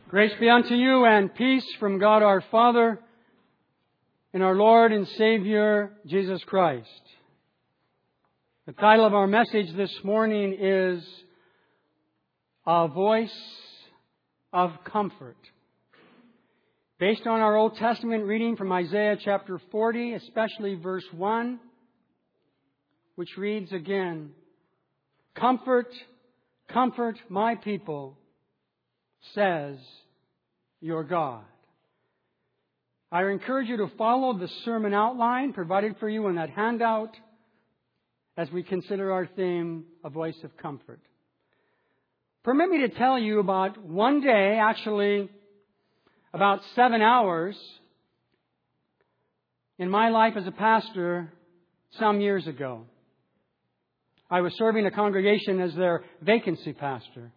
Grace be unto you and peace from God our Father and our Lord and Savior, Jesus Christ. The title of our message this morning is A Voice of Comfort. Based on our Old Testament reading from Isaiah chapter 40, especially verse 1, which reads again, "Comfort, comfort my people, says your God." I encourage you to follow the sermon outline provided for you in that handout as we consider our theme, A Voice of Comfort. Permit me to tell you about one day, actually about 7 hours, in my life as a pastor some years ago. I was serving a congregation as their vacancy pastor.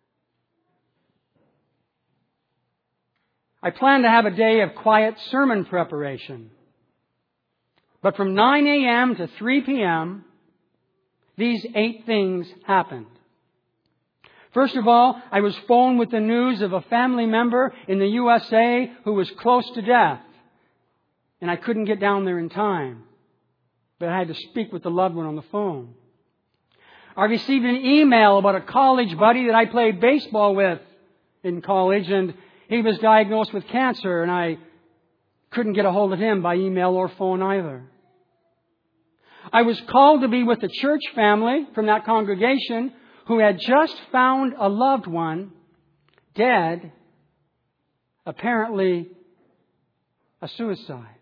I planned to have a day of quiet sermon preparation. But from 9 a.m. to 3 p.m., these 8 things happened. First of all, I was phoned with the news of a family member in the USA who was close to death. And I couldn't get down there in time. But I had to speak with the loved one on the phone. I received an email about a college buddy that I played baseball with in college, and he was diagnosed with cancer, and I couldn't get a hold of him by email or phone either. I was called to be with a church family from that congregation who had just found a loved one dead, apparently a suicide.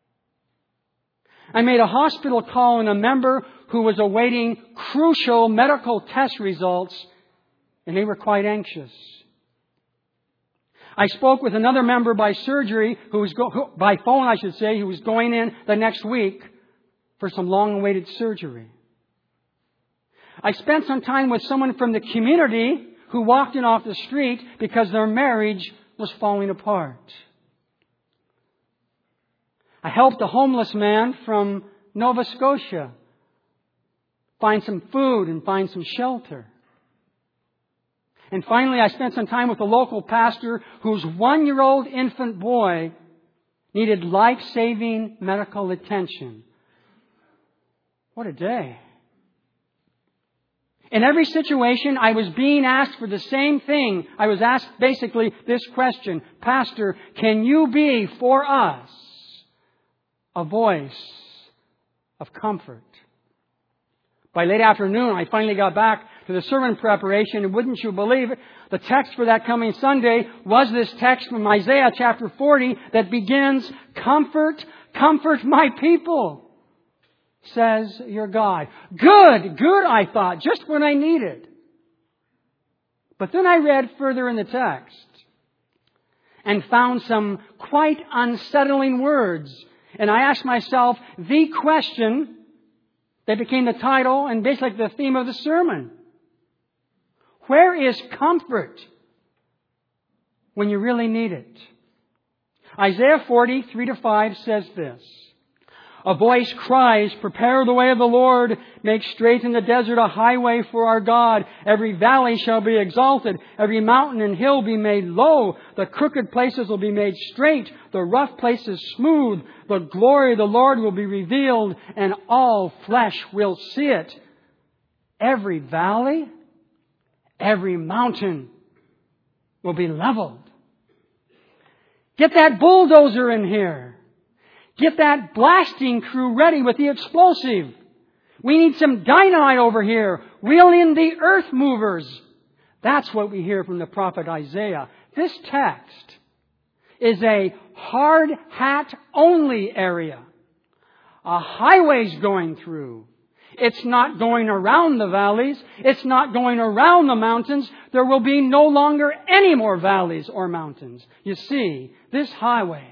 I made a hospital call on a member who was awaiting crucial medical test results, and they were quite anxious. I spoke with another member by surgery, by phone, who was going in the next week for some long-awaited surgery. I spent some time with someone from the community who walked in off the street because their marriage was falling apart. I helped a homeless man from Nova Scotia find some food and find some shelter. And finally, I spent some time with a local pastor whose 1-year-old infant boy needed life-saving medical attention. What a day. In every situation, I was being asked for the same thing. I was asked basically this question: Pastor, can you be for us a voice of comfort? By late afternoon, I finally got back to the sermon preparation, and wouldn't you believe it, the text for that coming Sunday was this text from Isaiah chapter 40 that begins, "Comfort, comfort my people, says your God." Good, I thought, just what I needed. But then I read further in the text and found some quite unsettling words. And I asked myself the question that became the title and basically the theme of the sermon. Where is comfort when you really need it? Isaiah 40, 3-5 says this: "A voice cries, prepare the way of the Lord, make straight in the desert a highway for our God. Every valley shall be exalted, every mountain and hill be made low. The crooked places will be made straight, the rough places smooth. The glory of the Lord will be revealed, and all flesh will see it. Every valley, every mountain will be leveled." Get that bulldozer in here. Get that blasting crew ready with the explosive. We need some dynamite over here. Reel in the earth movers. That's what we hear from the prophet Isaiah. This text is a hard hat only area. A highway's going through. It's not going around the valleys. It's not going around the mountains. There will be no longer any more valleys or mountains. You see, this highway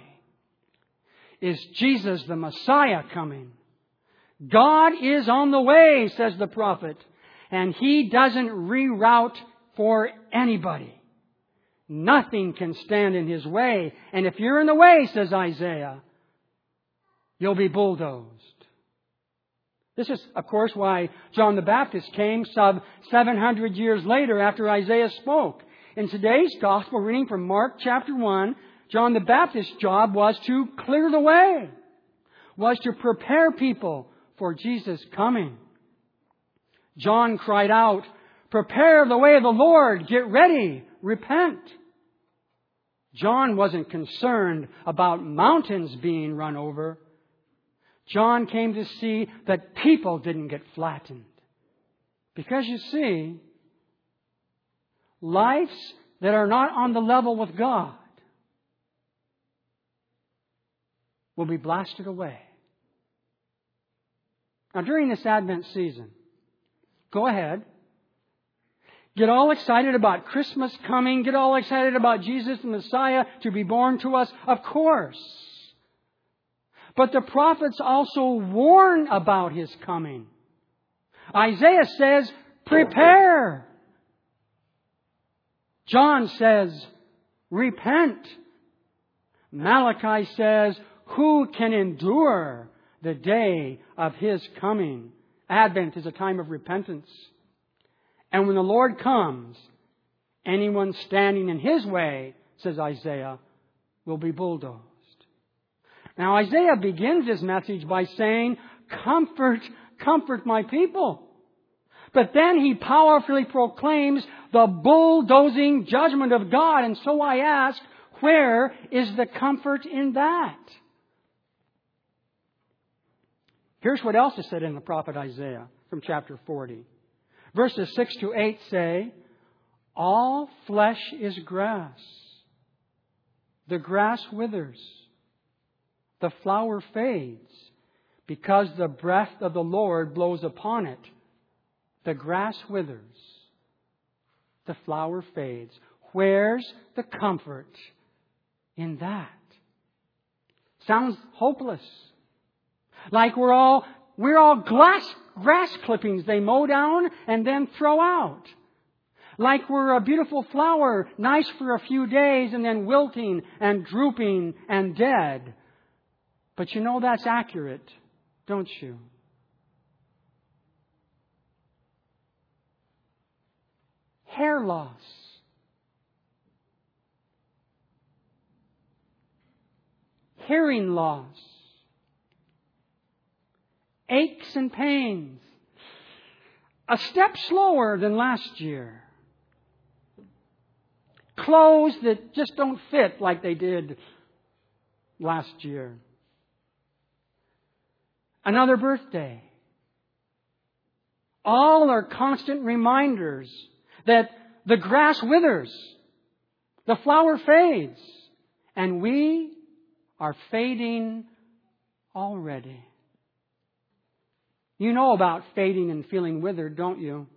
is Jesus the Messiah coming. God is on the way, says the prophet, and He doesn't reroute for anybody. Nothing can stand in His way. And if you're in the way, says Isaiah, you'll be bulldozed. This is, of course, why John the Baptist came some 700 years later after Isaiah spoke. In today's Gospel reading from Mark chapter 1, John the Baptist's job was to clear the way, was to prepare people for Jesus' coming. John cried out, "Prepare the way of the Lord, get ready, repent." John wasn't concerned about mountains being run over. John came to see that people didn't get flattened. Because you see, lives that are not on the level with God will be blasted away. Now, during this Advent season, go ahead. Get all excited about Christmas coming. Get all excited about Jesus the Messiah to be born to us. Of course. But the prophets also warn about His coming. Isaiah says, prepare. John says, repent. Malachi says, who can endure the day of His coming? Advent is a time of repentance. And when the Lord comes, anyone standing in His way, says Isaiah, will be bulldozed. Now Isaiah begins his message by saying, comfort, comfort my people. But then he powerfully proclaims the bulldozing judgment of God. And so I ask, where is the comfort in that? Here's what else is said in the prophet Isaiah from chapter 40. Verses 6 to 8 say, all flesh is grass. The grass withers. The flower fades because the breath of the Lord blows upon it. The grass withers. The flower fades. Where's the comfort in that? Sounds hopeless. Like we're all grass clippings they mow down and then throw out. Like we're a beautiful flower, nice for a few days and then wilting and drooping and dead. But you know that's accurate, don't you? Hair loss. Hearing loss. Aches and pains. A step slower than last year. Clothes that just don't fit like they did last year. Another birthday. All are constant reminders that the grass withers, the flower fades, and we are fading already. You know about fading and feeling withered, don't you?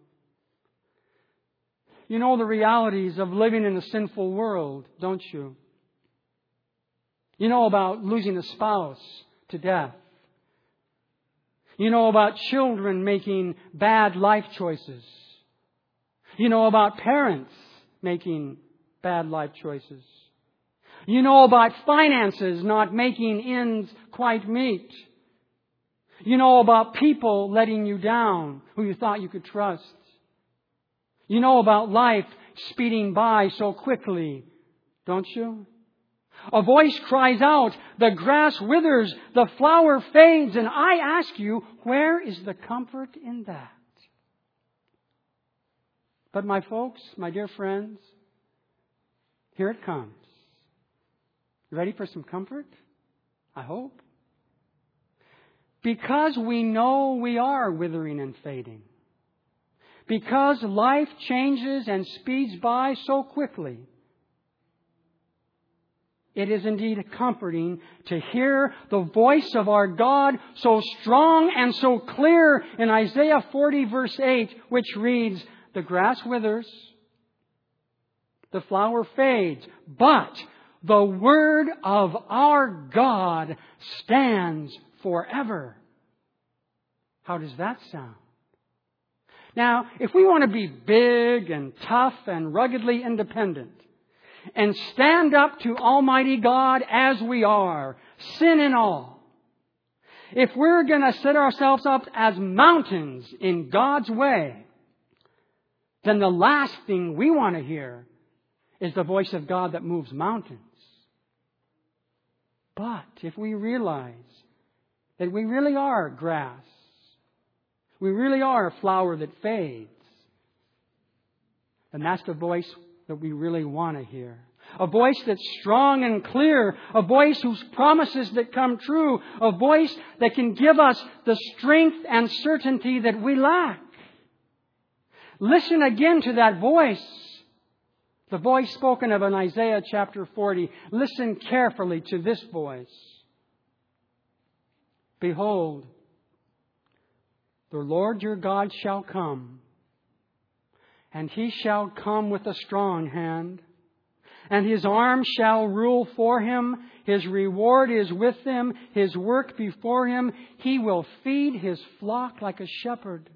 You know the realities of living in a sinful world, don't you? You know about losing a spouse to death. You know about children making bad life choices. You know about parents making bad life choices. You know about finances not making ends quite meet. You know about people letting you down who you thought you could trust. You know about life speeding by so quickly, don't you? A voice cries out, the grass withers, the flower fades, and I ask you, where is the comfort in that? But my folks, my dear friends, here it comes. You ready for some comfort? I hope. Because we know we are withering and fading. Because life changes and speeds by so quickly. It is indeed comforting to hear the voice of our God so strong and so clear in Isaiah 40 verse 8, which reads, the grass withers, the flower fades, but the word of our God stands forever. How does that sound? Now, if we want to be big and tough and ruggedly independent and stand up to Almighty God as we are, sin and all, if we're going to set ourselves up as mountains in God's way, then the last thing we want to hear is the voice of God that moves mountains. But if we realize that we really are grass, we really are a flower that fades, then that's the voice that we really want to hear. A voice that's strong and clear. A voice whose promises that come true. A voice that can give us the strength and certainty that we lack. Listen again to that voice. The voice spoken of in Isaiah chapter 40. Listen carefully to this voice. Behold, the Lord your God shall come, and He shall come with a strong hand, and His arm shall rule for Him. His reward is with Him, His work before Him. He will feed His flock like a shepherd.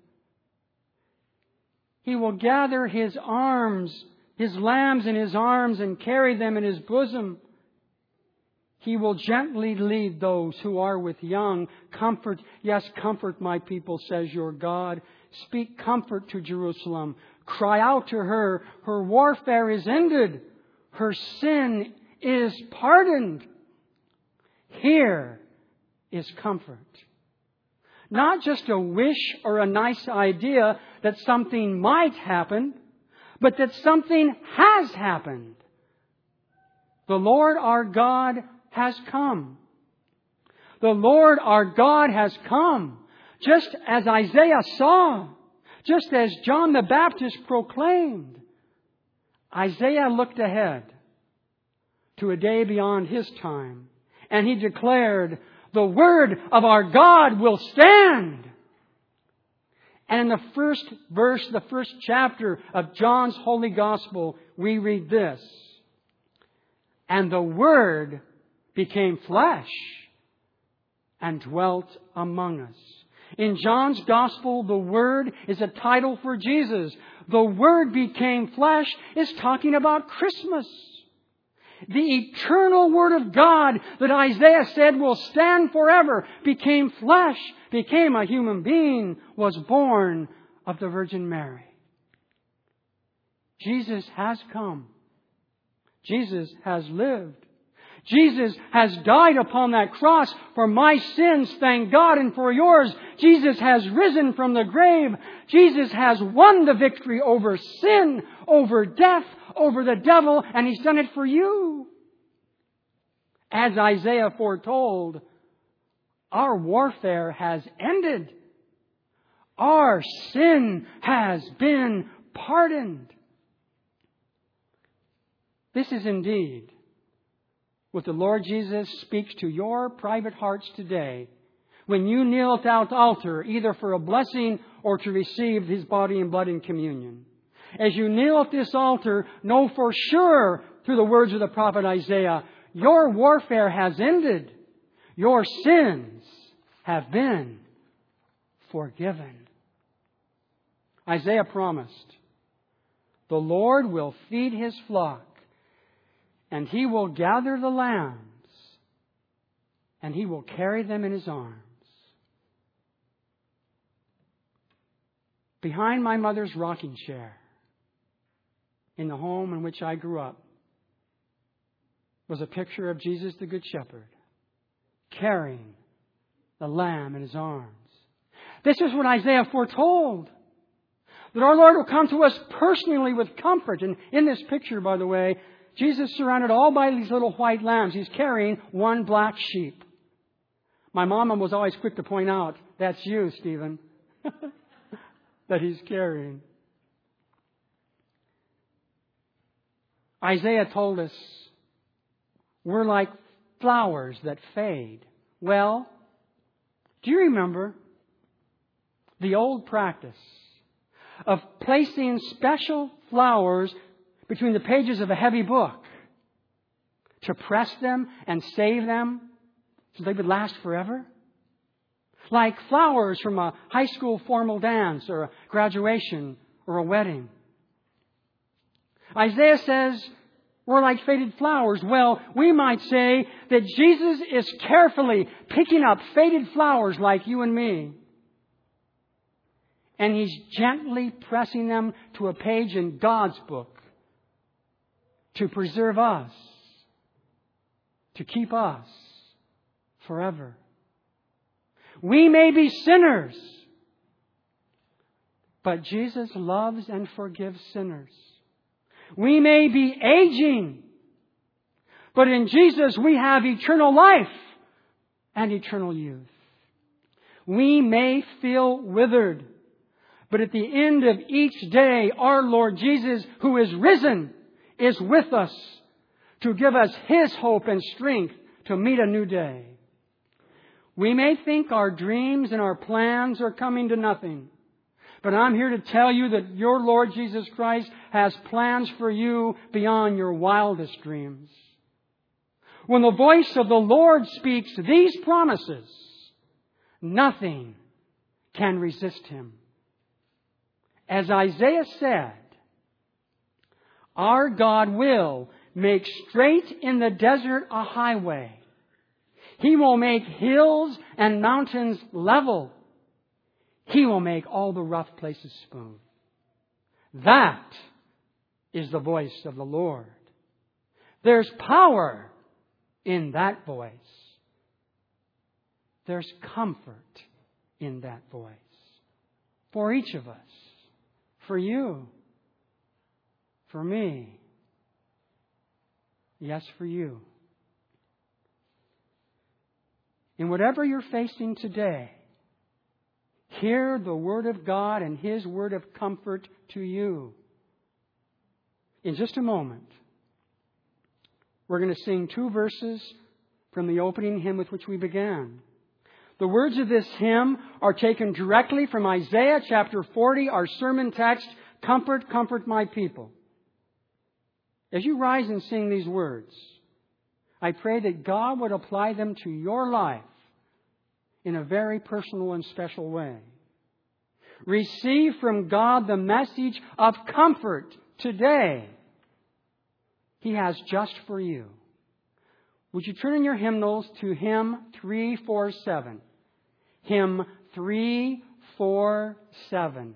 He will gather His lambs in His arms and carry them in His bosom. He will gently lead those who are with young. Comfort, yes, comfort my people, says your God. Speak comfort to Jerusalem. Cry out to her. Her warfare is ended. Her sin is pardoned. Here is comfort. Not just a wish or a nice idea that something might happen, but that something has happened. The Lord our God has come. The Lord our God has come. Just as Isaiah saw. Just as John the Baptist proclaimed. Isaiah looked ahead to a day beyond his time. And he declared, the word of our God will stand. And in the first verse, the first chapter of John's Holy Gospel, we read this. And the Word became flesh and dwelt among us. In John's Gospel, the Word is a title for Jesus. The Word became flesh is talking about Christmas. The eternal Word of God that Isaiah said will stand forever became flesh, became a human being, was born of the Virgin Mary. Jesus has come. Jesus has lived. Jesus has died upon that cross for my sins, thank God, and for yours. Jesus has risen from the grave. Jesus has won the victory over sin, over death, over the devil, and He's done it for you. As Isaiah foretold, our warfare has ended. Our sin has been pardoned. This is indeed what the Lord Jesus speaks to your private hearts today when you kneel at the altar either for a blessing or to receive His body and blood in communion. As you kneel at this altar, know for sure through the words of the prophet Isaiah, your warfare has ended. Your sins have been forgiven. Isaiah promised, the Lord will feed His flock, and He will gather the lambs, and He will carry them in His arms. Behind my mother's rocking chair, in the home in which I grew up, was a picture of Jesus the Good Shepherd, carrying the lamb in His arms. This is what Isaiah foretold. That our Lord will come to us personally with comfort. And in this picture, by the way, Jesus surrounded all by these little white lambs. He's carrying one black sheep. My mama was always quick to point out, that's you, Stephen, that He's carrying. Isaiah told us we're like flowers that fade. Well, do you remember the old practice of placing special flowers between the pages of a heavy book to press them and save them so they would last forever? Like flowers from a high school formal dance or a graduation or a wedding. Isaiah says we're like faded flowers. Well, we might say that Jesus is carefully picking up faded flowers like you and me. And He's gently pressing them to a page in God's book. to preserve us, to keep us forever. We may be sinners, but Jesus loves and forgives sinners. We may be aging, but in Jesus we have eternal life and eternal youth. We may feel withered, but at the end of each day, our Lord Jesus, who is risen, is with us to give us His hope and strength to meet a new day. We may think our dreams and our plans are coming to nothing, but I'm here to tell you that your Lord Jesus Christ has plans for you beyond your wildest dreams. When the voice of the Lord speaks these promises, nothing can resist Him. As Isaiah said, our God will make straight in the desert a highway. He will make hills and mountains level. He will make all the rough places smooth. That is the voice of the Lord. There's power in that voice. There's comfort in that voice. For each of us. For you. For me. Yes, for you. In whatever you're facing today, hear the Word of God and His word of comfort to you. In just a moment, we're going to sing 2 verses from the opening hymn with which we began. The words of this hymn are taken directly from Isaiah chapter 40, our sermon text, "Comfort, comfort my people." As you rise and sing these words, I pray that God would apply them to your life in a very personal and special way. Receive from God the message of comfort today He has just for you. Would you turn in your hymnals to hymn 347? Hymn 347.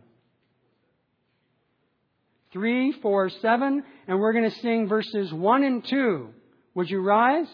347, and we're going to sing verses 1 and 2. Would you rise?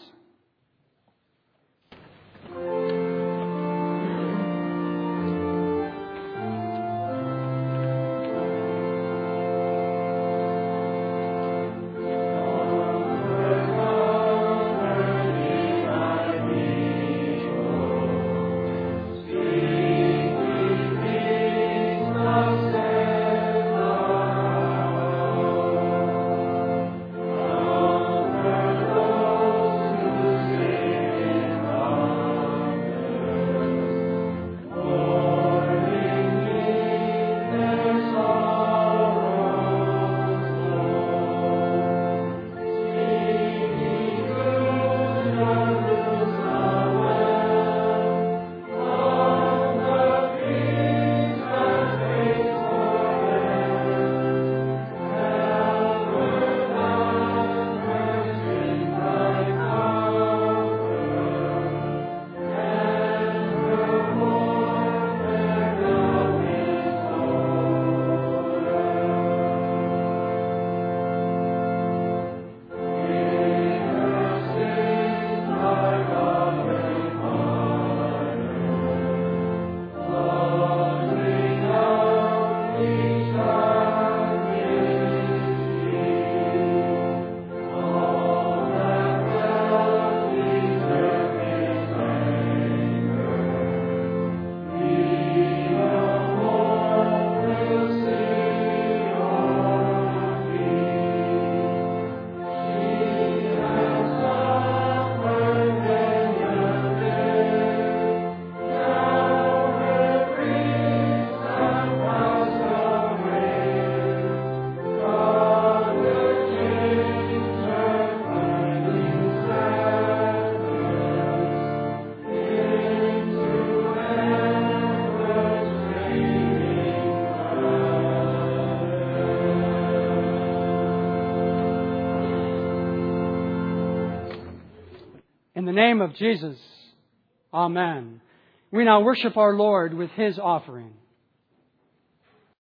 In the name of Jesus, amen. We now worship our Lord with His offering.